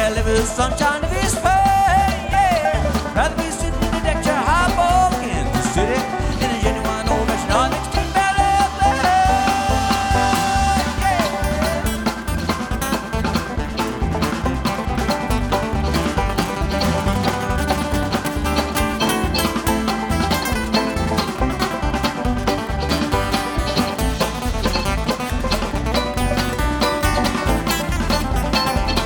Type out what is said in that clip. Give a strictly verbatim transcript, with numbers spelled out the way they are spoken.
live in the sunshine of His face. Yeah. Rather be